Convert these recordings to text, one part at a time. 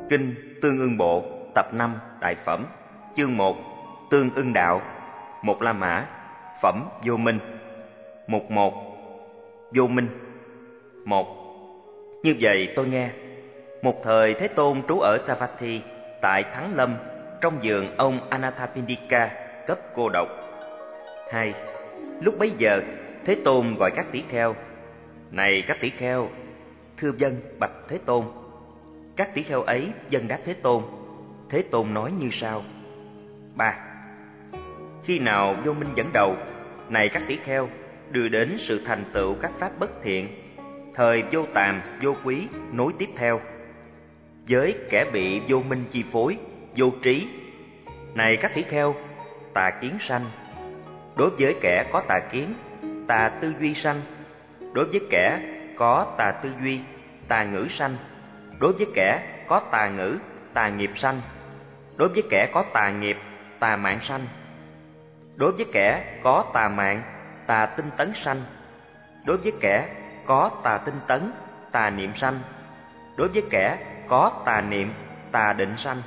Kinh Tương Ưng Bộ, tập 5, Đại Phẩm, chương 1, Tương Ưng Đạo, một La Mã, Phẩm Vô Minh. Mục 1. Vô Minh. 1. Như vậy tôi nghe, một thời Thế Tôn trú ở Savatthi tại Thắng Lâm, trong vườn ông Anathapindika, cấp cô độc. 2. Lúc bấy giờ, Thế Tôn gọi các tỷ kheo: Này các tỷ kheo, thưa vâng, bạch Thế Tôn. Các tỷ kheo ấy vâng đáp Thế Tôn. Thế Tôn nói như sau. 3. Khi nào vô minh dẫn đầu, này các tỷ kheo, đưa đến sự thành tựu các pháp bất thiện, thời vô tàm, vô quý nối tiếp theo. Với kẻ bị vô minh chi phối, vô trí, này các tỷ kheo, tà kiến sanh. Đối với kẻ có tà kiến, tà tư duy sanh. Đối với kẻ có tà tư duy, tà ngữ sanh. Đối với kẻ có tà ngữ, tà nghiệp sanh. Đối với kẻ có tà nghiệp, tà mạng sanh. Đối với kẻ có tà mạng, tà tinh tấn sanh. Đối với kẻ có tà tinh tấn, tà niệm sanh. Đối với kẻ có tà niệm, tà định sanh.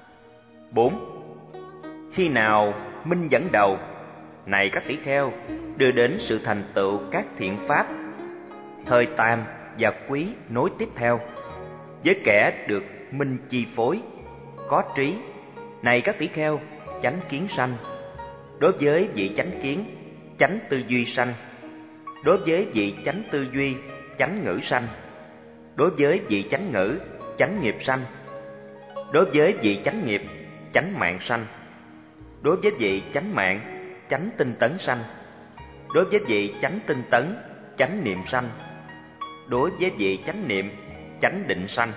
4. Khi nào minh dẫn đầu, này các tỷ kheo, đưa đến sự thành tựu các thiện pháp, thời tàm và quý nối tiếp theo. Với kẻ được minh chi phối, có trí, này các tỷ kheo, chánh kiến sanh. Đối với vị chánh kiến, chánh tư duy sanh. Đối với vị chánh tư duy, chánh ngữ sanh. Đối với vị chánh ngữ, chánh nghiệp sanh. Đối với vị chánh nghiệp, chánh mạng sanh. Đối với vị chánh mạng, chánh tinh tấn sanh. Đối với vị chánh tinh tấn, chánh niệm sanh. Đối với vị chánh niệm, chánh định sanh.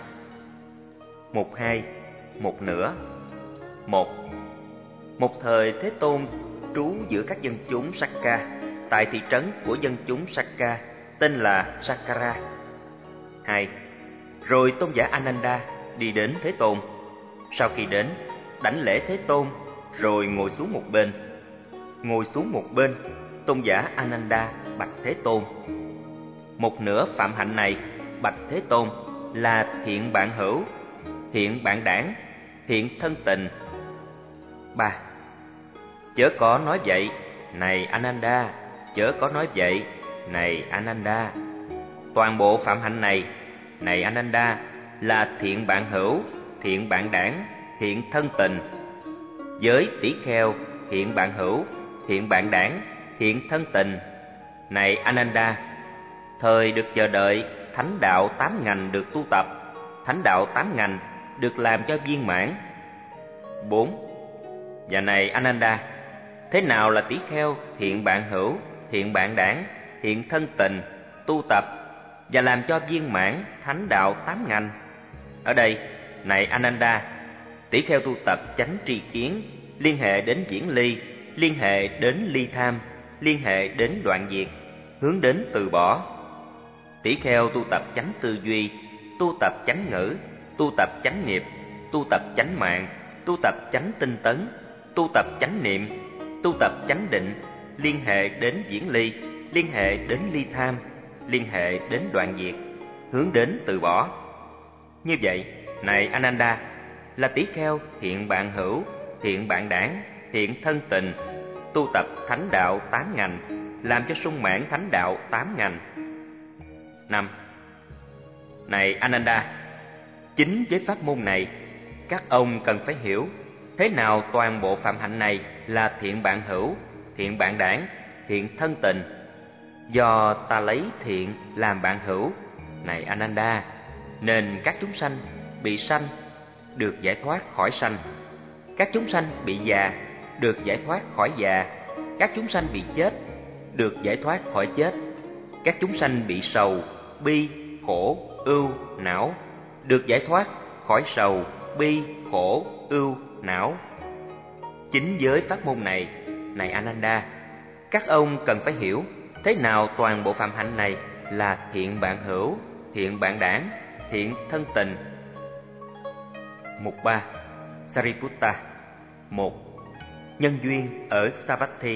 1-2, một nửa. 1. Một thời Thế Tôn trú giữa các dân chúng Sakka tại thị trấn của dân chúng Sakka tên là Sakkara. 2. Rồi tôn giả Ananda đi đến Thế Tôn. Sau khi đến, đảnh lễ Thế Tôn rồi ngồi xuống một bên. Ngồi xuống một bên, tôn giả Ananda bạch Thế Tôn: Một nửa phạm hạnh này, bạch Thế Tôn, là thiện bạn hữu, thiện bạn đảng, thiện thân tình. 3. Chớ có nói vậy, này Ananda, chớ có nói vậy, này Ananda. Toàn bộ phạm hạnh này, này Ananda, là thiện bạn hữu, thiện bạn đảng, thiện thân tình. Với tỷ kheo, thiện bạn hữu, thiện bạn đảng, thiện thân tình, này Ananda, thời được chờ đợi thánh đạo 8 ngành được tu tập, thánh đạo 8 ngành được làm cho viên mãn. 4. Và này Ananda, thế nào là tỷ kheo, thiện bạn hữu, thiện bạn đảng, thiện thân tình, tu tập và làm cho viên mãn thánh đạo 8 ngành? Ở đây, này Ananda, tỷ kheo tu tập chánh tri kiến, liên hệ đến viễn ly, liên hệ đến ly tham, liên hệ đến đoạn diệt, hướng đến từ bỏ. Tỷ kheo tu tập chánh tư duy, tu tập chánh ngữ, tu tập chánh nghiệp, tu tập chánh mạng, tu tập chánh tinh tấn, tu tập chánh niệm, tu tập chánh định, liên hệ đến viễn ly, liên hệ đến ly tham, liên hệ đến đoạn diệt, hướng đến từ bỏ. Như vậy, này Ananda, là tỷ kheo thiện bạn hữu, thiện bạn đảng, thiện thân tình, tu tập thánh đạo 8 ngành, làm cho sung mãn thánh đạo 8 ngành. 5. Này Ananda, chính với pháp môn này, các ông cần phải hiểu thế nào toàn bộ phạm hạnh này là thiện bạn hữu, thiện bạn đảng, thiện thân tình. Do ta lấy thiện làm bạn hữu, này Ananda, nên các chúng sanh bị sanh được giải thoát khỏi sanh. Các chúng sanh bị già được giải thoát khỏi già. Các chúng sanh bị chết được giải thoát khỏi chết. Các chúng sanh bị sầu, bi, khổ, ưu, não được giải thoát khỏi sầu, bi, khổ, ưu, não. Chính với pháp môn này, này Ananda, các ông cần phải hiểu thế nào toàn bộ phạm hạnh này là thiện bạn hữu, thiện bạn đảng, thiện thân tình. Mục 3. Sariputta. 1. Nhân duyên ở Savatthi.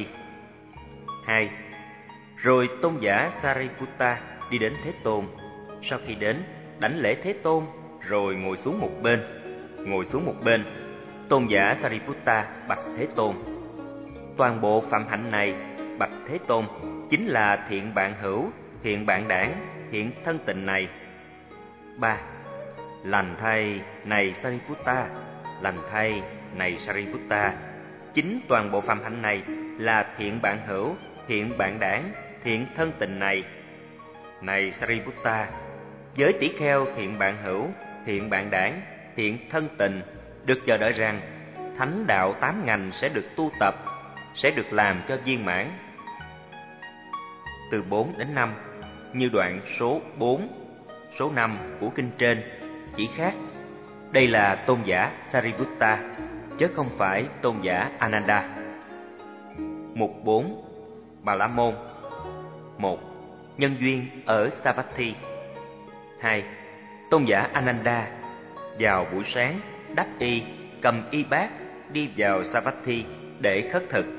2. Rồi tôn giả Sariputta đi đến Thế Tôn. Sau khi đến, đảnh lễ Thế Tôn rồi ngồi xuống một bên. ngồi xuống một bên. Tôn giả Sariputta bạch Thế Tôn: toàn bộ phạm hạnh này, bạch Thế Tôn, chính là thiện bạn hữu, thiện bạn đảng, thiện thân tình này. 3. Lành thay này Sariputta, lành thay này Sariputta, chính toàn bộ phạm hạnh này là thiện bạn hữu, thiện bạn đảng, thiện thân tình này. Này Sariputta, với tỷ kheo thiện bạn hữu, thiện bạn đảng, thiện thân tình được chờ đợi rằng thánh đạo 8 ngành sẽ được tu tập, sẽ được làm cho viên mãn. Từ 4 đến 5, như đoạn số 4, số 5 của kinh trên chỉ khác. Đây là tôn giả Sariputta, chứ không phải tôn giả Ananda. Mục 4. Bà La Môn. 1. Nhân duyên ở Savatthi. 2. Tôn giả Ananda vào buổi sáng đắp y, cầm y bát đi vào Savatthi để khất thực.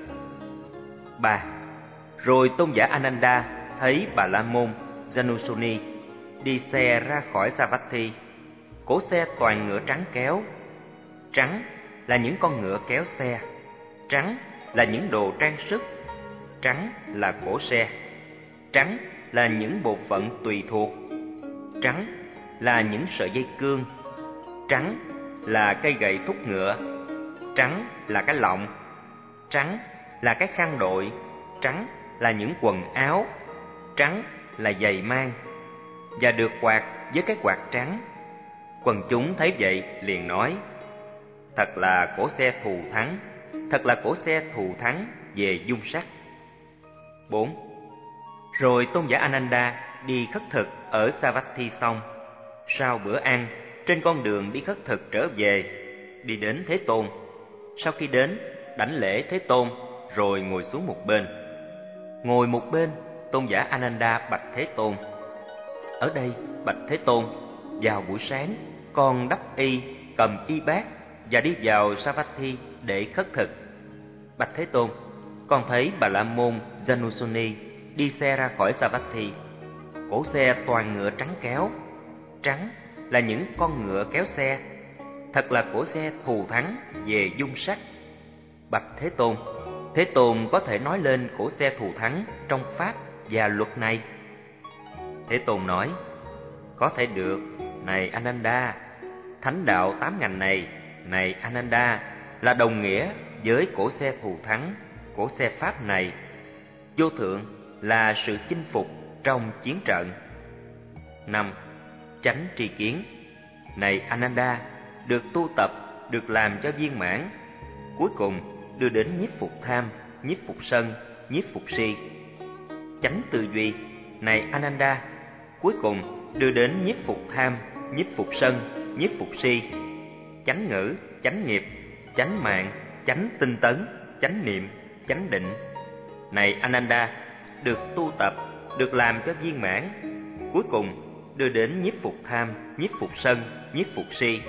3. Rồi tôn giả Ananda thấy Bà La Môn Janusoni đi xe ra khỏi Savatthi. Cỗ xe toàn ngựa trắng kéo. Trắng là những con ngựa kéo xe, trắng là những đồ trang sức, trắng là cỗ xe, trắng là những bộ phận tùy thuộc, trắng là những sợi dây cương, trắng là cây gậy thúc ngựa, trắng là cái lọng, trắng là cái khăn đội, trắng là những quần áo, trắng là giày mang, và được quạt với cái quạt trắng. Quần chúng thấy vậy liền nói: thật là cỗ xe thù thắng, thật là cỗ xe thù thắng về dung sắc. 4. Rồi tôn giả Ananda đi khất thực ở Savatthi xong. Sau bữa ăn, trên con đường đi khất thực trở về, đi đến Thế Tôn. Sau khi đến, đảnh lễ Thế Tôn, rồi ngồi xuống một bên. Ngồi một bên, tôn giả Ananda bạch Thế Tôn: ở đây, bạch Thế Tôn, vào buổi sáng, con đắp y, cầm y bát và đi vào Savatthi để khất thực. Bạch Thế Tôn, con thấy Bà La Môn Janusoni đi xe ra khỏi Savatthi. Cỗ xe toàn ngựa trắng kéo. Trắng là những con ngựa kéo xe. Thật là cỗ xe thù thắng về dung sắc. Bạch Thế Tôn, Thế Tôn có thể nói lên cỗ xe thù thắng trong pháp và luật này? Thế Tôn nói: có thể được, này Ananda. Thánh đạo 8 ngành này, này Ananda, là đồng nghĩa với cỗ xe thù thắng, cỗ xe pháp này. Vô thượng là sự chinh phục trong chiến trận. 5. Chánh tri kiến. Này Ananda, được tu tập, được làm cho viên mãn, cuối cùng đưa đến nhiếp phục tham, nhiếp phục sân, nhiếp phục si. Chánh tư duy. Này Ananda, cuối cùng đưa đến nhiếp phục tham, nhiếp phục sân, nhiếp phục si. Chánh ngữ, chánh nghiệp, chánh mạng, chánh tinh tấn, chánh niệm, chánh định. Này Ananda, được tu tập, được làm cho viên mãn, cuối cùng đưa đến nhiếp phục tham, nhiếp phục sân, nhiếp phục si.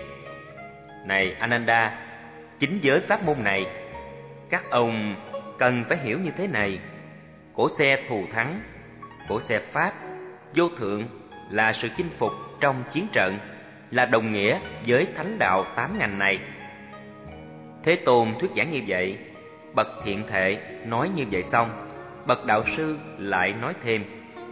Này Ananda, chính với pháp môn này, các ông cần phải hiểu như thế này: cỗ xe thù thắng, cỗ xe pháp, vô thượng là sự chinh phục trong chiến trận, là đồng nghĩa với thánh đạo 8 ngành này. Thế Tôn thuyết giảng như vậy, bậc thiện thệ nói như vậy xong, bậc đạo sư lại nói thêm: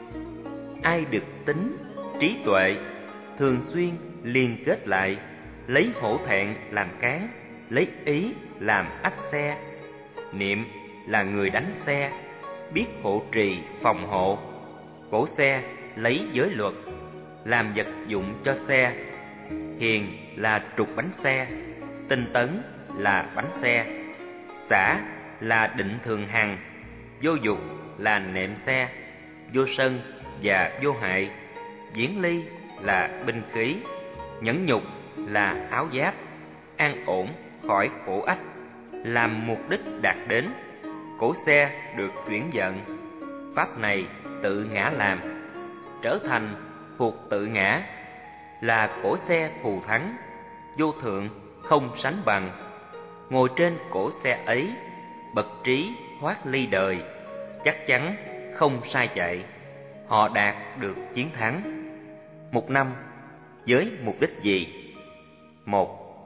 ai được tính, trí tuệ, thường xuyên liên kết lại, lấy hổ thẹn làm cán, lấy ý làm ách xe, niệm là người đánh xe, biết hộ trì phòng hộ, cỗ xe lấy giới luật, làm vật dụng cho xe, hiền là trục bánh xe, tinh tấn là bánh xe, xả là định thường hằng, vô dục là nệm xe, vô sân và vô hại, viễn ly là binh khí, nhẫn nhục là áo giáp, an ổn khỏi khổ ách, làm mục đích đạt đến, cỗ xe được chuyển vận. Pháp này tự ngã làm, trở thành thuộc tự ngã, là cỗ xe thù thắng, vô thượng không sánh bằng. Ngồi trên cỗ xe ấy, bậc trí thoát ly đời, chắc chắn không sai chạy, họ đạt được chiến thắng. Mục 5. Với mục đích gì? 1.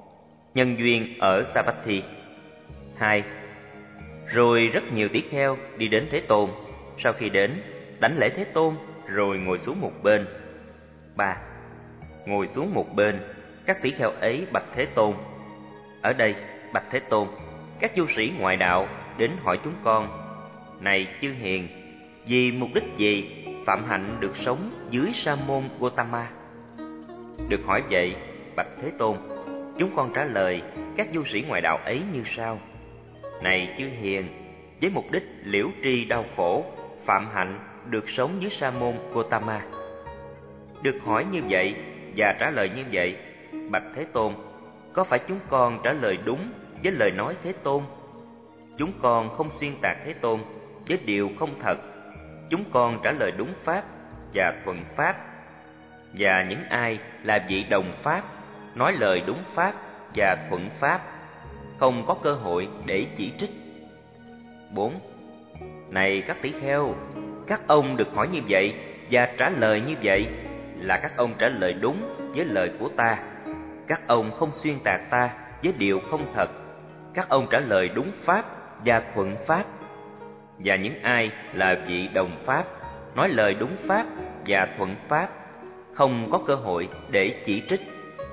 nhân duyên ở Savatthi. 2. Rồi rất nhiều tỷ kheo đi đến Thế Tôn. Sau khi đến, đảnh lễ Thế Tôn rồi ngồi xuống một bên. 3. Ngồi xuống một bên, các tỷ kheo ấy bạch Thế Tôn. Ở đây, bạch Thế Tôn, các du sĩ ngoại đạo đến hỏi chúng con: này chư hiền, vì mục đích gì Phạm Hạnh được sống dưới sa môn Gotama? Được hỏi vậy, bạch Thế Tôn, chúng con trả lời các du sĩ ngoại đạo ấy như sau: này chư hiền, với mục đích liễu tri đau khổ, Phạm Hạnh được sống dưới sa môn Gotama. Được hỏi như vậy và trả lời như vậy, bạch Thế Tôn, có phải chúng con trả lời đúng với lời nói Thế Tôn? Chúng con không xuyên tạc Thế Tôn với điều không thật. Chúng con trả lời đúng pháp và thuận pháp. Và những ai là vị đồng pháp, nói lời đúng pháp và thuận pháp, không có cơ hội để chỉ trích. 4. Này các tỷ kheo, các ông được hỏi như vậy và trả lời như vậy là các ông trả lời đúng với lời của ta. Các ông không xuyên tạc ta với điều không thật. Các ông trả lời đúng pháp và thuận pháp. Và những ai là vị đồng pháp, nói lời đúng pháp và thuận pháp, không có cơ hội để chỉ trích.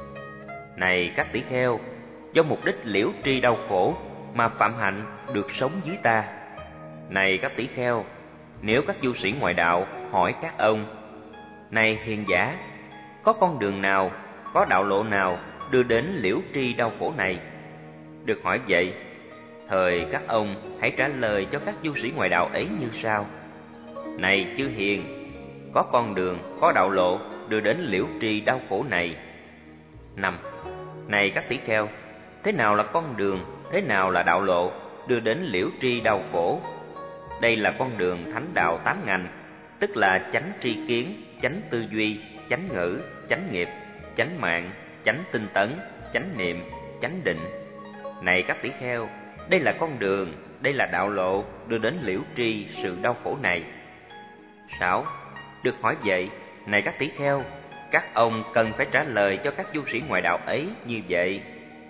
Này các tỷ kheo, do mục đích liễu tri đau khổ mà Phạm Hạnh được sống dưới ta. Này các tỷ kheo, nếu các du sĩ ngoại đạo hỏi các ông: này hiền giả, có con đường nào, có đạo lộ nào đưa đến liễu tri đau khổ này? Được hỏi vậy, thời các ông hãy trả lời cho các du sĩ ngoại đạo ấy như sau: này chư hiền, có con đường, có đạo lộ đưa đến liễu tri đau khổ này. 5. Này các tỷ kheo, thế nào là con đường, thế nào là đạo lộ đưa đến liễu tri đau khổ? Đây là con đường thánh đạo 8 ngành, tức là chánh tri kiến, chánh tư duy, chánh ngữ, chánh nghiệp, chánh mạng, chánh tinh tấn, chánh niệm, chánh định. Này các tỷ kheo, đây là con đường, đây là đạo lộ đưa đến liễu tri sự đau khổ này. 6. Được hỏi vậy, này các tỷ kheo, các ông cần phải trả lời cho các du sĩ ngoại đạo ấy như vậy.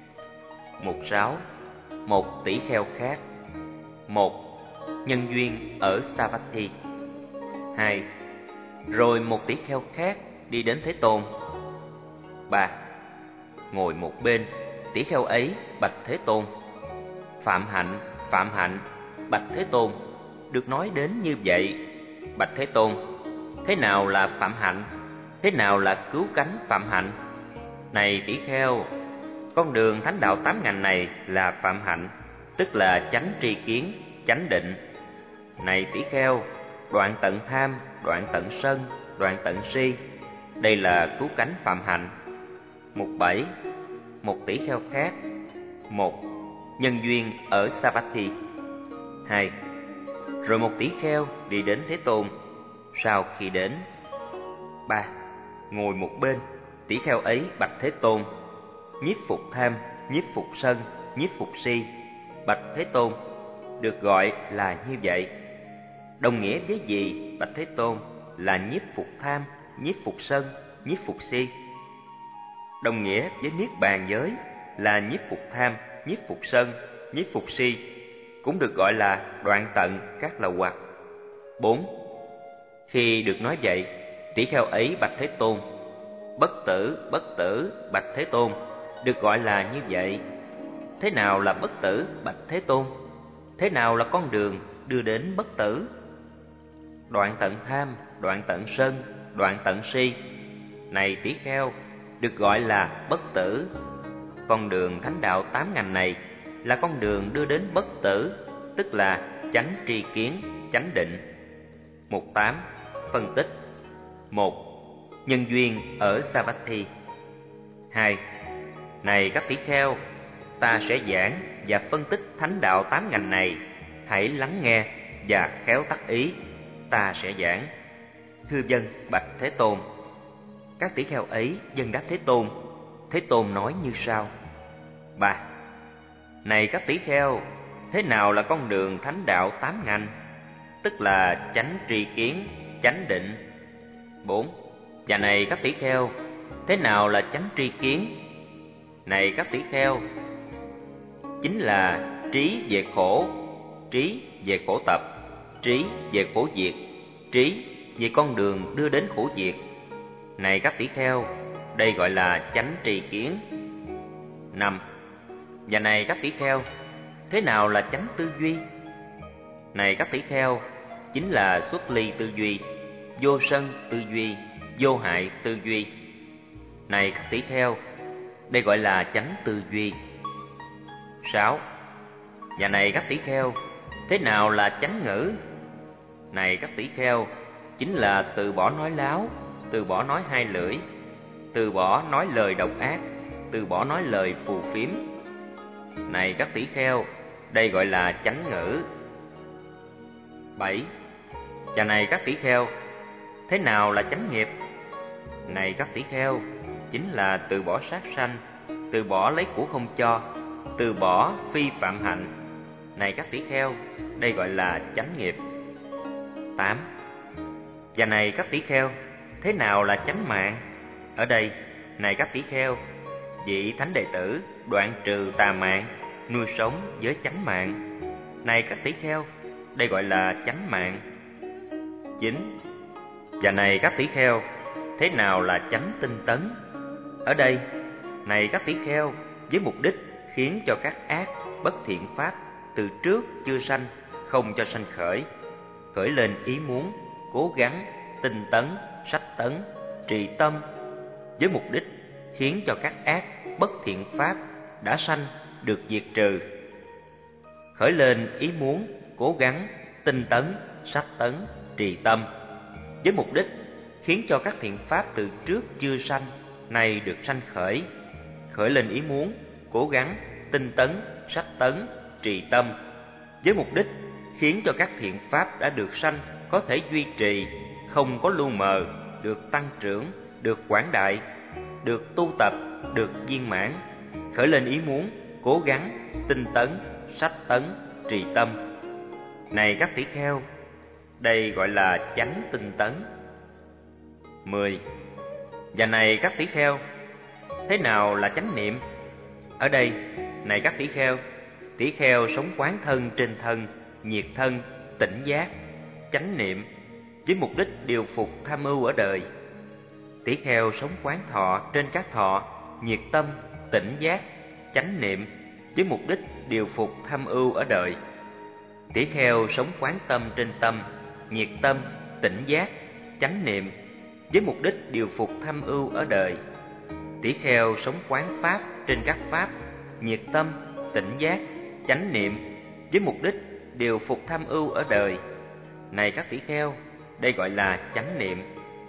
1.6. Một tỷ kheo khác. 1. Nhân duyên ở Savatthi. 2. Rồi một tỷ kheo khác đi đến Thế Tôn. 3. Ngồi một bên, tỷ kheo ấy bạch Thế Tôn: Phạm Hạnh, Phạm Hạnh, bạch Thế Tôn. Được nói đến như vậy, bạch Thế Tôn, thế nào là Phạm Hạnh? Thế nào là cứu cánh Phạm Hạnh? Này tỷ kheo, con đường thánh đạo 8 ngành này là Phạm Hạnh, tức là chánh tri kiến, chánh định. Này tỷ kheo, đoạn tận tham, đoạn tận sân, đoạn tận si, đây là cứu cánh Phạm Hạnh. 1.7. Một tỷ kheo khác. 1. Nhân duyên ở Savatthi. 2. Rồi một tỷ kheo đi đến Thế Tôn. Sau khi đến. 3. Ngồi một bên, tỷ kheo ấy bạch Thế Tôn: nhiếp phục tham, nhiếp phục sân, nhiếp phục si, bạch Thế Tôn. Được gọi là như vậy. Đồng nghĩa với gì, bạch Thế Tôn, là nhiếp phục tham, nhiếp phục sân, nhiếp phục si? Đồng nghĩa với niết bàn giới là nhiếp phục tham, nhiếp phục sân, nhiếp phục si, cũng được gọi là đoạn tận các lậu hoặc. 4. Khi được nói vậy, tỷ kheo ấy bạch Thế Tôn: bất tử, bạch Thế Tôn. Được gọi là như vậy. Thế nào là bất tử, bạch Thế Tôn? Thế nào là con đường đưa đến bất tử? Đoạn tận tham, đoạn tận sân, đoạn tận si. Này tỷ kheo, được gọi là bất tử. Con đường thánh đạo 8 ngành này là con đường đưa đến bất tử, tức là chánh tri kiến, chánh định. 1.8. Phân tích. 1. Nhân duyên ở Savatthi. 2. Này các tỷ kheo, ta sẽ giảng và phân tích thánh đạo 8 ngành này, hãy lắng nghe và khéo tác ý. Ta sẽ giảng. Thưa dân bạch Thế Tôn. Các tỷ kheo ấy dân đáp Thế Tôn. Thế Tôn nói như sau: 3. Này các tỷ kheo, thế nào là con đường thánh đạo 8 ngành, tức là chánh tri kiến, chánh định? 4. Và này các tỷ kheo, thế nào là chánh tri kiến? Này các tỷ kheo, chính là trí về khổ, trí về khổ tập, trí về khổ diệt, trí về con đường đưa đến khổ diệt. Này các tỷ kheo, đây gọi là chánh tri kiến. 5. Và này các tỷ kheo, thế nào là chánh tư duy? Này các tỷ kheo, chính là xuất ly tư duy, vô sân tư duy, vô hại tư duy. Này các tỷ kheo, đây gọi là chánh tư duy. 6. Và này các tỷ kheo, thế nào là chánh ngữ? Này các tỷ kheo, chính là từ bỏ nói láo, từ bỏ nói hai lưỡi, từ bỏ nói lời độc ác, từ bỏ nói lời phù phiếm. Này các tỷ kheo, đây gọi là chánh ngữ. 7. Và này các tỷ kheo, thế nào là chánh nghiệp? Này các tỷ kheo, chính là từ bỏ sát sanh, từ bỏ lấy của không cho, từ bỏ phi phạm hạnh. Này các tỷ kheo, đây gọi là chánh nghiệp. 8. Và này các tỷ kheo, thế nào là chánh mạng? Ở đây, này các tỷ kheo, vị thánh đệ tử đoạn trừ tà mạng, nuôi sống với chánh mạng. Này các tỷ kheo, đây gọi là chánh mạng. 9. Và này các tỷ kheo, thế nào là chánh tinh tấn? Ở đây, này các tỷ kheo, với mục đích khiến cho các ác bất thiện pháp từ trước chưa sanh, không cho sanh khởi, khởi lên ý muốn, cố gắng, tinh tấn, sách tấn, trì tâm, với mục đích khiến cho các ác bất thiện pháp đã sanh được diệt trừ. Khởi lên ý muốn, cố gắng, tinh tấn, sách tấn, trì tâm, với mục đích khiến cho các thiện pháp từ trước chưa sanh này được sanh khởi. Khởi lên ý muốn, cố gắng, tinh tấn, sách tấn, trì tâm, với mục đích khiến cho các thiện pháp đã được sanh có thể duy trì, không có lu mờ, được tăng trưởng, được quảng đại, được tu tập, được viên mãn. Khởi lên ý muốn, cố gắng, tinh tấn, sách tấn, trì tâm. Này các tỷ kheo, đây gọi là chánh tinh tấn. 10. Và này các tỷ kheo, thế nào là chánh niệm? Ở đây, này các tỷ kheo sống quán thân trên thân, nhiệt thân, tỉnh giác, chánh niệm, với mục đích điều phục tham ưu ở đời. Tỷ kheo sống quán thọ trên các thọ, nhiệt tâm, tỉnh giác, chánh niệm, với mục đích điều phục tham ưu ở đời. Tỷ kheo sống quán tâm trên tâm, nhiệt tâm, tỉnh giác, chánh niệm, với mục đích điều phục tham ưu ở đời. Tỷ kheo sống quán pháp trên các pháp, nhiệt tâm, tỉnh giác, chánh niệm, với mục đích điều phục tham ưu ở đời. Này các tỷ kheo, đây gọi là chánh niệm.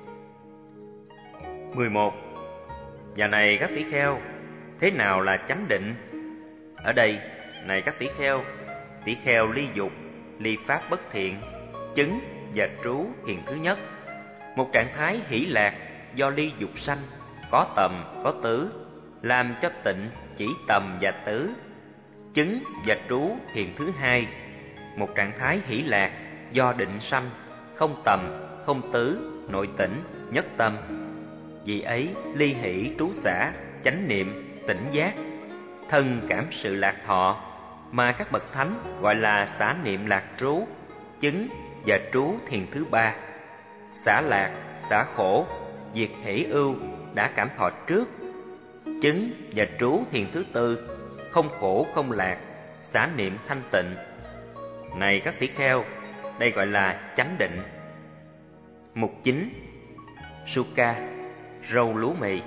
11. Và này các tỷ kheo, thế nào là chánh định? Ở đây, này các tỷ kheo ly dục, ly pháp bất thiện, chứng và trú thiền thứ nhất. Một trạng thái hỷ lạc do ly dục sanh, có tầm, có tứ, làm cho tịnh chỉ tầm và tứ. Chứng và trú thiền thứ hai. Một trạng thái hỷ lạc do định sanh, không tầm, không tứ, nội tỉnh, nhất tâm. Vì ấy ly hỷ trú xả, chánh niệm, tỉnh giác, thân cảm sự lạc thọ, mà các bậc thánh gọi là xả niệm lạc trú, chứng và trú thiền thứ ba. Xả lạc, xả khổ, diệt hỷ ưu đã cảm thọ trước. Chứng và trú thiền thứ tư, không khổ không lạc, xả niệm thanh tịnh. Này các tỷ kheo, đây gọi là chánh định. Mục 9. Sukha, râu lúa mì.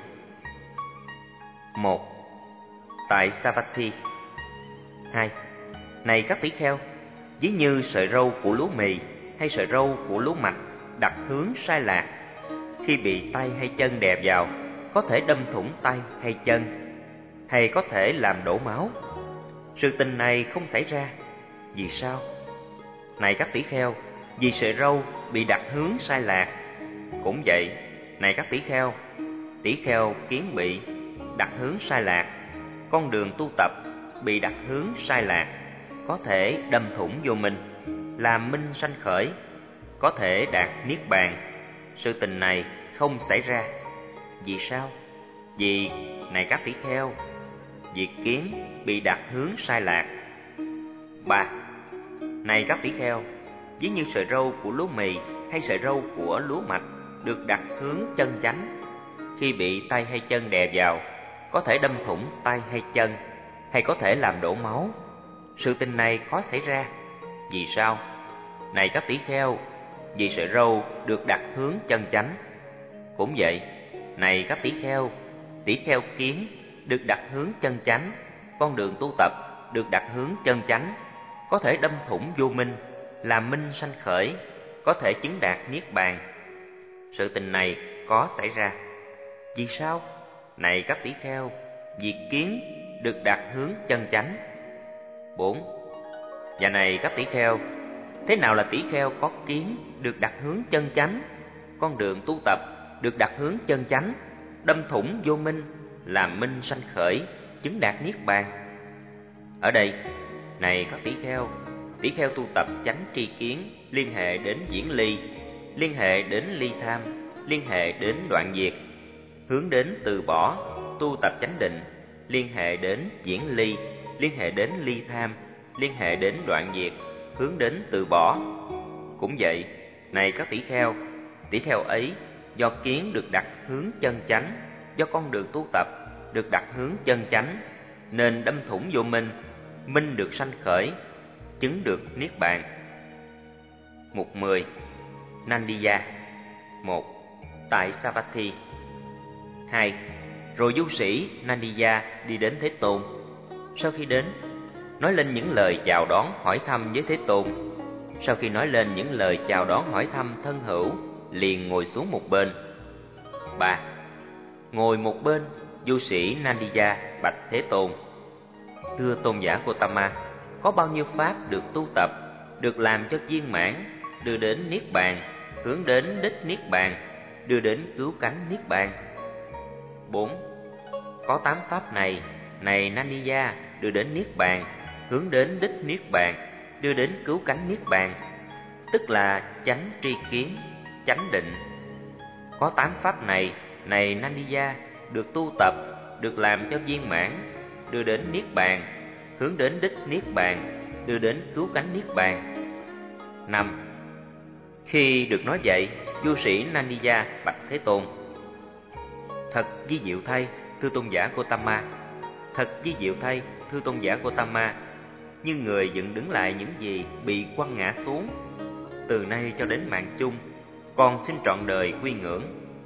1. Tại Savatthi. 2. Này các tỷ kheo, ví như sợi râu của lúa mì hay sợi râu của lúa mạch đặt hướng sai lạc, khi bị tay hay chân đè vào, có thể đâm thủng tay hay chân, hay có thể làm đổ máu. Sự tình này không xảy ra. Vì sao? Này các tỷ vì sợi râu bị đặt hướng sai lạc. Cũng vậy, này các tỷ kheo kiến bị đặt hướng sai lạc, con đường tu tập bị đặt hướng sai lạc, có thể đâm thủng vô mình, làm minh sanh khởi, có thể đạt niết bàn. Sự tình này không xảy ra. Vì sao? Vì, này các tỷ kheo, diệt kiến, bị đặt hướng sai lạc. 3. Này các tỷ kheo, ví như sợi râu của lúa mì hay sợi râu của lúa mạch được đặt hướng chân chánh, khi bị tay hay chân đè vào, có thể đâm thủng tay hay chân, hay có thể làm đổ máu. Sự tình này có xảy ra. Vì sao? Này các tỷ kheo, vì sợi râu được đặt hướng chân chánh. Cũng vậy, này các tỷ kheo kiến được đặt hướng chân chánh, con đường tu tập được đặt hướng chân chánh, có thể đâm thủng vô minh, làm minh sanh khởi, có thể chứng đạt niết bàn. Sự tình này có xảy ra. Vì sao? Này các tỷ kheo, vì kiến được đặt hướng chân chánh. 4. Và này các tỷ kheo, thế nào là tỷ kheo có kiến được đặt hướng chân chánh, con đường tu tập được đặt hướng chân chánh, đâm thủng vô minh, làm minh sanh khởi, chứng đạt niết bàn? Ở đây, này các tỷ kheo tu tập chánh tri kiến, liên hệ đến diễn ly, liên hệ đến ly tham, liên hệ đến đoạn diệt, hướng đến từ bỏ, tu tập chánh định, liên hệ đến diễn ly, liên hệ đến ly tham, liên hệ đến đoạn diệt, hướng đến từ bỏ. Cũng vậy, này các tỷ kheo ấy do kiến được đặt hướng chân chánh, do con đường tu tập được đặt hướng chân chánh, nên đâm thủng vô minh, minh được sanh khởi, chứng được niết bàn. Mục 10. Nandiya. 1. Tại Savatthi. 2. Rồi du sĩ Nandiya đi đến Thế Tôn. Sau khi đến, nói lên những lời chào đón hỏi thăm với Thế Tôn. Sau khi nói lên những lời chào đón hỏi thăm thân hữu, liền ngồi xuống một bên. 3. Ngồi một bên, du sĩ Nandiya bạch Thế Tôn: Thưa tôn giả Gotama, có bao nhiêu pháp được tu tập, được làm cho viên mãn, đưa đến niết bàn, hướng đến đích niết bàn, đưa đến cứu cánh niết bàn? 4. Có 8 pháp này, này Nandiya, đưa đến niết bàn, hướng đến đích niết bàn, đưa đến cứu cánh niết bàn, tức là chánh tri kiến, chánh định. Có 8 pháp này, này Nandiya, được tu tập, được làm cho viên mãn, đưa đến niết bàn, hướng đến đích niết bàn, đưa đến cứu cánh niết bàn. 5. Khi được nói vậy, du sĩ Nandiya bạch Thế Tôn: Thật vi diệu thay, thưa tôn giả Gotama. Thật vi diệu thay, thưa tôn giả Gotama. Như người dựng đứng lại những gì bị quăng ngã xuống. Từ nay cho đến mạng chung, con xin trọn đời quy ngưỡng.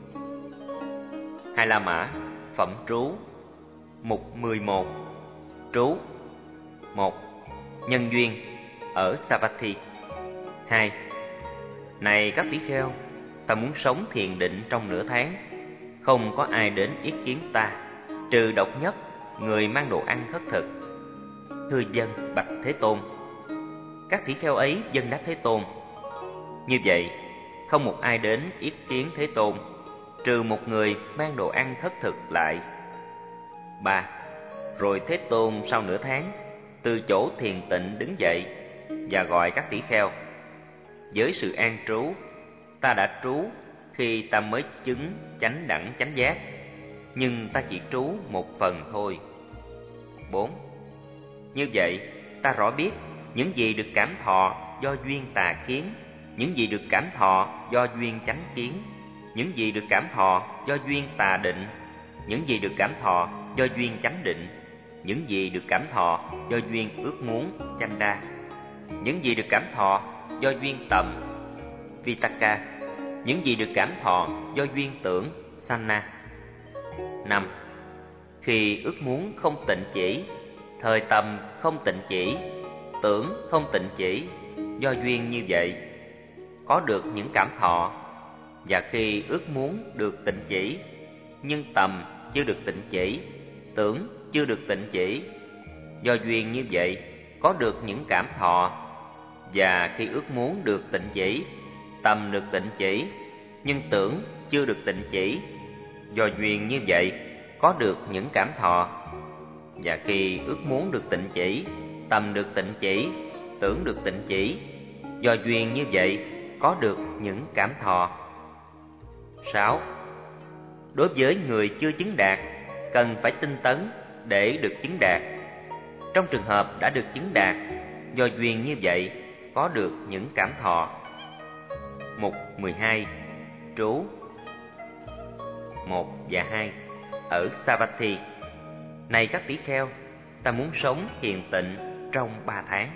Hai La Mã, phẩm trú. Mục 11. Trú. 1. Nhân duyên ở Savatthi. 2. Này các tỷ kheo, ta muốn sống thiền định trong nửa tháng, không có ai đến yết kiến ta, trừ độc nhất, người mang đồ ăn khất thực. Thưa dân bạch Thế Tôn. Các tỷ kheo ấy dân đáp Thế Tôn: Như vậy, không một ai đến yết kiến Thế Tôn, trừ một người mang đồ ăn khất thực lại. 3. Rồi Thế Tôn sau nửa tháng, từ chỗ thiền tịnh đứng dậy và gọi các tỷ kheo: Với sự an trú, ta đã trú khi ta mới chứng chánh đẳng chánh giác, nhưng ta chỉ trú một phần thôi. 4. Như vậy, ta rõ biết những gì được cảm thọ do duyên tà kiến, những gì được cảm thọ do duyên chánh kiến, những gì được cảm thọ do duyên tà định, những gì được cảm thọ do duyên chánh định, những gì được cảm thọ do duyên ước muốn chanda, những gì được cảm thọ do duyên tầm vitaka, những gì được cảm thọ do duyên tưởng sanna. 5. Khi ước muốn không tịnh chỉ, thời tầm không tịnh chỉ, tưởng không tịnh chỉ, do duyên như vậy, có được những cảm thọ. Và khi ước muốn được tịnh chỉ, nhưng tầm chưa được tịnh chỉ, tưởng chưa được tịnh chỉ, do duyên như vậy, có được những cảm thọ. Và khi ước muốn được tịnh chỉ, tầm được tịnh chỉ, nhưng tưởng chưa được tịnh chỉ, do duyên như vậy, có được những cảm thọ. Và khi ước muốn được tịnh chỉ, tầm được tịnh chỉ, tưởng được tịnh chỉ, do duyên như vậy, có được những cảm thọ. 6. Đối với người chưa chứng đạt, cần phải tinh tấn, để được chứng đạt. Trong trường hợp đã được chứng đạt, do duyên như vậy có được những cảm thọ. Mục 12. Trú 1 và 2 ở Savatthi. Này các tỷ kheo, ta muốn sống hiền tịnh trong 3 tháng.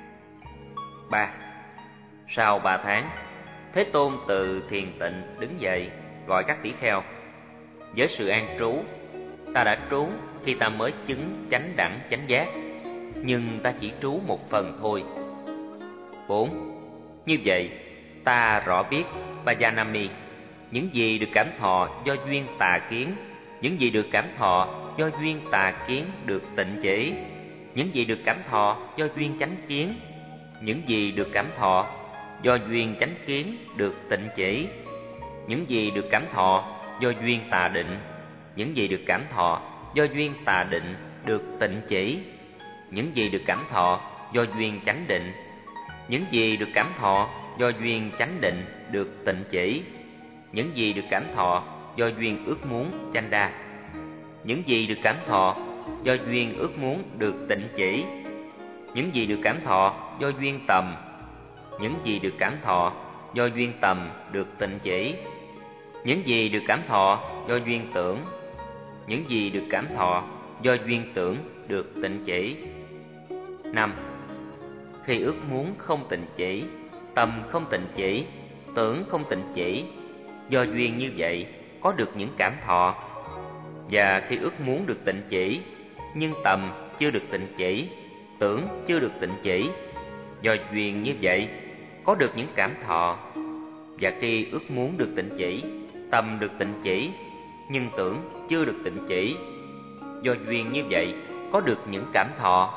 3. Sau 3 tháng, Thế Tôn từ thiền tịnh đứng dậy, gọi các tỷ kheo. Với sự an trú, ta đã trú khi ta mới chứng chánh đẳng chánh giác, nhưng ta chỉ trú một phần thôi. 4. Như vậy, ta rõ biết Vajanami, những gì được cảm thọ do duyên tà kiến, những gì được cảm thọ do duyên tà kiến được tịnh chỉ, những gì được cảm thọ do duyên chánh kiến, những gì được cảm thọ do duyên chánh kiến được tịnh chỉ, những gì được cảm thọ do duyên tà định, những gì được cảm thọ do duyên tà định được tịnh chỉ, những gì được cảm thọ do duyên chánh định, những gì được cảm thọ do duyên chánh định được tịnh chỉ, những gì được cảm thọ do duyên ước muốn chanda, những gì được cảm thọ do duyên ước muốn được tịnh chỉ, những gì được cảm thọ do duyên tầm, những gì được cảm thọ do duyên tầm được tịnh chỉ, những gì được cảm thọ do duyên tưởng, những gì được cảm thọ do duyên tưởng được tịnh chỉ. 5. Khi ước muốn không tịnh chỉ, tâm không tịnh chỉ, tưởng không tịnh chỉ, do duyên như vậy có được những cảm thọ. Và khi ước muốn được tịnh chỉ, nhưng tầm chưa được tịnh chỉ, tưởng chưa được tịnh chỉ, do duyên như vậy có được những cảm thọ. Và khi ước muốn được tịnh chỉ, tầm được tịnh chỉ, nhưng tưởng chưa được tịnh chỉ, do duyên như vậy có được những cảm thọ.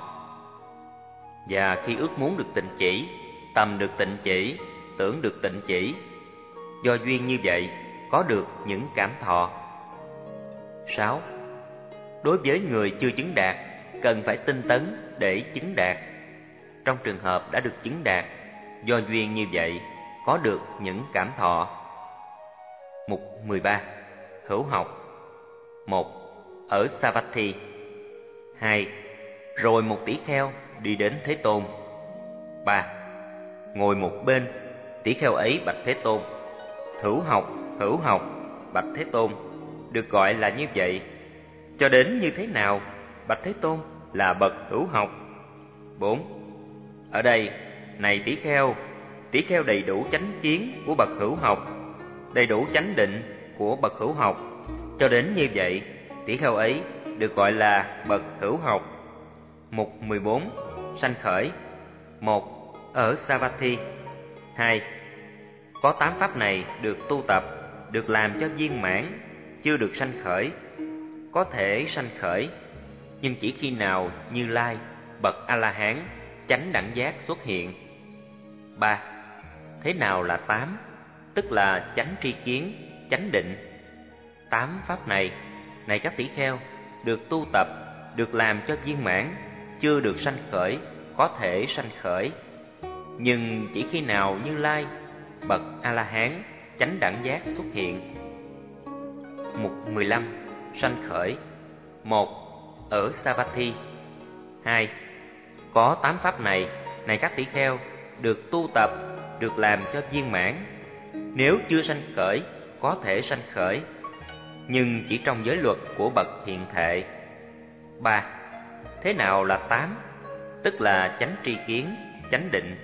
Và khi ước muốn được tịnh chỉ, tầm được tịnh chỉ, tưởng được tịnh chỉ, do duyên như vậy có được những cảm thọ. 6. Đối với người chưa chứng đạt, cần phải tinh tấn để chứng đạt. Trong trường hợp đã được chứng đạt, do duyên như vậy có được những cảm thọ. Mục 13. Hữu học. 1. Ở Savatthi. 2. Rồi một tỷ kheo đi đến Thế Tôn. 3. Ngồi một bên, tỷ kheo ấy bạch Thế Tôn. Hữu học, bạch Thế Tôn, được gọi là như vậy. Cho đến như thế nào, bạch Thế Tôn, là bậc hữu học? 4. Ở đây, này tỷ kheo đầy đủ chánh kiến của bậc hữu học, đầy đủ chánh định của bậc hữu học. Cho đến như vậy, tỷ kheo ấy được gọi là bậc hữu học. Mục 14. Sanh khởi. 1. Ở Savatthi. 2. Có 8 pháp này được tu tập, được làm cho viên mãn, chưa được sanh khởi, có thể sanh khởi, nhưng chỉ khi nào Như Lai, bậc A-la-hán, chánh đẳng giác xuất hiện. 3. Thế nào là 8? Tức là chánh tri kiến, chánh định. 8 pháp này, này các tỷ kheo, được tu tập, được làm cho viên mãn, chưa được sanh khởi, có thể sanh khởi, nhưng chỉ khi nào Như Lai, bậc A-la-hán, chánh đẳng giác xuất hiện. Mục 15. Sanh khởi. 1. Ở Savatthi. 2. Có 8 pháp này, này các tỷ kheo, được tu tập, được làm cho viên mãn. Nếu chưa sanh khởi, có thể sanh khởi, nhưng chỉ trong giới luật của bậc hiện thệ. 3. Thế nào là 8? Tức là chánh tri kiến, chánh định.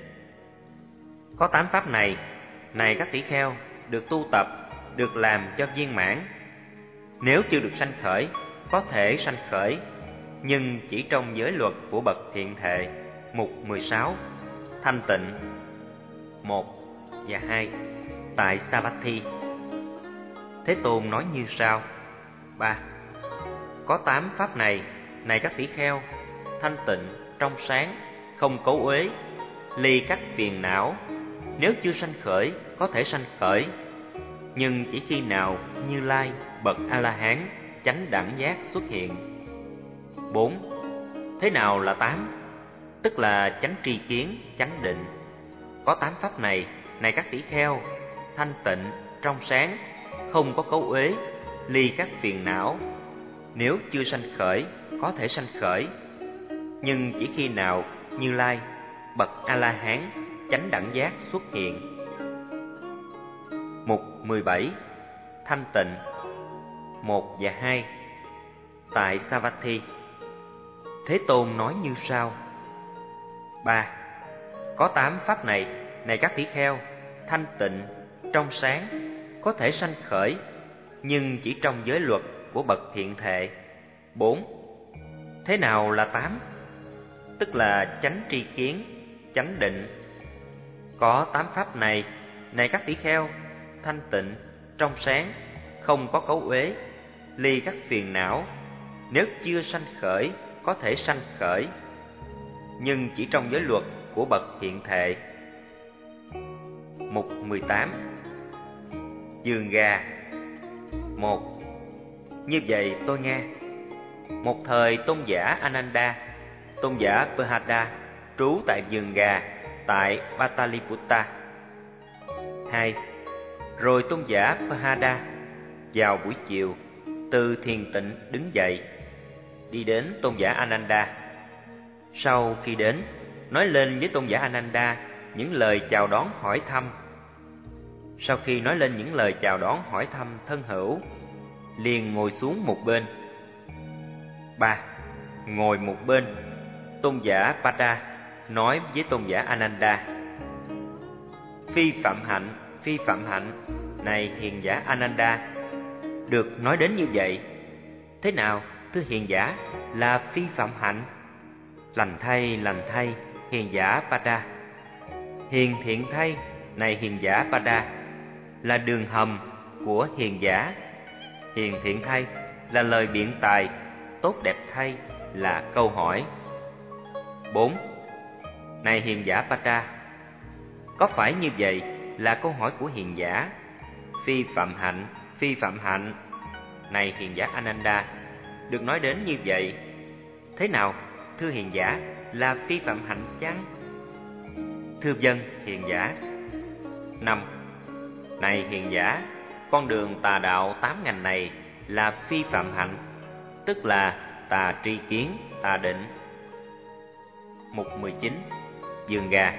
Có 8 pháp này, này các tỷ kheo, được tu tập, được làm cho viên mãn. Nếu chưa được sanh khởi, có thể sanh khởi, nhưng chỉ trong giới luật của bậc hiện thệ. Mục 16. Thanh tịnh. 1 và 2. Tại Savatthi. Thế Tôn nói như sau. 3. Có 8 pháp này, này các tỷ kheo, thanh tịnh, trong sáng, không cấu uế, ly các phiền não. Nếu chưa sanh khởi, có thể sanh khởi, nhưng chỉ khi nào Như Lai, bậc A-la-hán, chánh đẳng giác xuất hiện. 4. Thế nào là 8? Tức là chánh tri kiến, chánh định. Có 8 pháp này, này các tỷ kheo, thanh tịnh, trong sáng, không có cấu uế, ly các phiền não. nếu chưa sanh khởi có thể sanh khởi, nhưng chỉ khi nào Như Lai, bậc A-la-hán, chánh đẳng giác xuất hiện. Mục 17. Thanh tịnh 1 và 2. Tại Savatthi, Thế Tôn nói như sau: 3. Có 8 pháp này, này các tỷ kheo, thanh tịnh, trong sáng, có thể sanh khởi, nhưng chỉ trong giới luật của bậc thiện thệ. 4. Thế nào là 8? Tức là chánh tri kiến, chánh định. Có 8 pháp này, này các tỷ kheo, thanh tịnh, trong sáng, không có cấu uế, ly các phiền não, nếu chưa sanh khởi có thể sanh khởi, nhưng chỉ trong giới luật của bậc thiện thệ. Mục 18. Vườn gà 1. Như vậy tôi nghe, một thời tôn giả Ananda, tôn giả Pahada trú tại vườn gà tại Pataliputta. 2. Rồi tôn giả Pahada vào buổi chiều từ thiền tịnh đứng dậy, đi đến tôn giả Ananda. Sau khi đến, nói lên với tôn giả Ananda những lời chào đón hỏi thăm. Sau khi nói lên những lời chào đón hỏi thăm thân hữu, liền ngồi xuống một bên. 3. Ngồi một bên, tôn giả Pada nói với tôn giả Ananda: Phi phạm hạnh, này hiền giả Ananda. Được nói đến như vậy, thế nào thưa hiền giả là phi phạm hạnh? Lành thay hiền giả Pada. Hiền thiện thay, này hiền giả Pada, là đường hầm của hiền giả. Hiền thiện thay là lời biện tài, tốt đẹp thay là câu hỏi. 4. Này hiền giả Pada, có phải như vậy là câu hỏi của hiền giả? Phi phạm hạnh, này hiền giả Ananda, được nói đến như vậy, thế nào thưa hiền giả là phi phạm hạnh chăng? Thưa vâng hiền giả. 5. Này hiền giả, con đường tà đạo 8 ngành này là phi phạm hạnh, tức là tà tri kiến, tà định. Mục 19. Vườn gà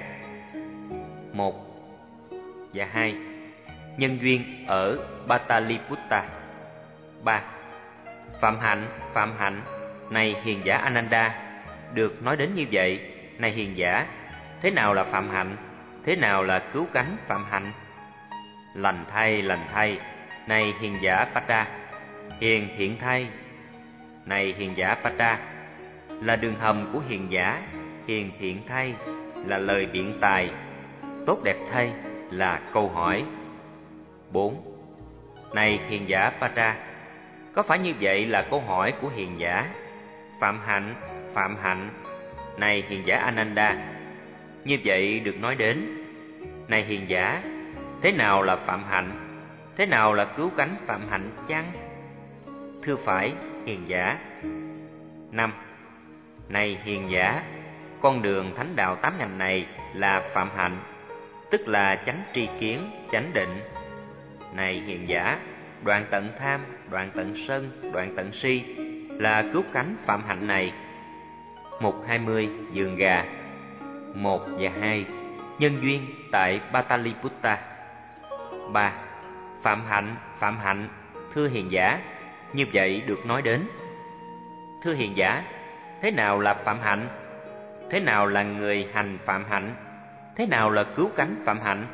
1 và 2. Nhân duyên ở Pataliputta. 3. Phạm hạnh, này hiền giả Ananda, được nói đến như vậy, này hiền giả, thế nào là phạm hạnh? Thế nào là cứu cánh phạm hạnh? Lành thay, này hiền giả Pada. Hiền thiện thay, này hiền giả Pada, là đường hầm của hiền giả. Hiền thiện thay là lời biện tài, tốt đẹp thay là câu hỏi. 4. Này hiền giả Pada, có phải như vậy là câu hỏi của hiền giả? Phạm hạnh, này hiền giả Ananda, như vậy được nói đến, này hiền giả, thế nào là phạm hạnh? Thế nào là cứu cánh phạm hạnh chăng? Thưa phải hiền giả. 5. Này hiền giả, con đường thánh đạo 8 ngành này là phạm hạnh, tức là chánh tri kiến, chánh định. Này hiền giả, đoạn tận tham, đoạn tận sân, đoạn tận si là cứu cánh phạm hạnh này. Mục 20. Vườn gà 1 và 2. Nhân duyên tại Pataliputta. 3. Phạm hạnh, thưa hiền giả, như vậy được nói đến. Thưa hiền giả, thế nào là phạm hạnh? Thế nào là người hành phạm hạnh? Thế nào là cứu cánh phạm hạnh?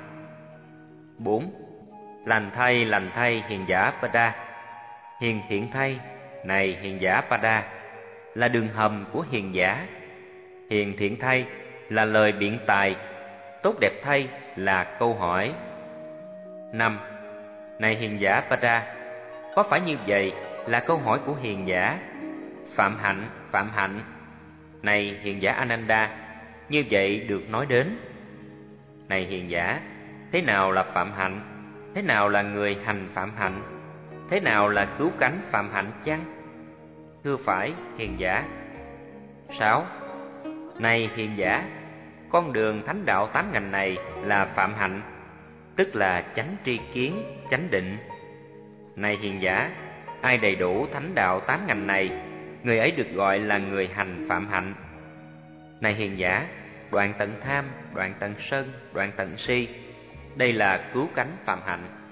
4. Lành thay hiền giả Pada. Hiền thiện thay, này hiền giả Pada, là đường hầm của hiền giả. Hiền thiện thay là lời biện tài, tốt đẹp thay là câu hỏi. 5. Này hiền giả Pada, có phải như vậy là câu hỏi của hiền giả? Phạm hạnh, này hiền giả Ananda, như vậy được nói đến. Này hiền giả, thế nào là phạm hạnh? Thế nào là người hành phạm hạnh? Thế nào là cứu cánh phạm hạnh chăng? Thưa phải hiền giả. 6. Này hiền giả, con đường thánh đạo 8 ngành này là phạm hạnh, tức là chánh tri kiến, chánh định. Này hiền giả, Ai đầy đủ thánh đạo 8 ngành này, người ấy được gọi là người hành phạm hạnh. Này hiền giả, đoạn tận tham, đoạn tận sân, đoạn tận si, đây là cứu cánh phạm hạnh.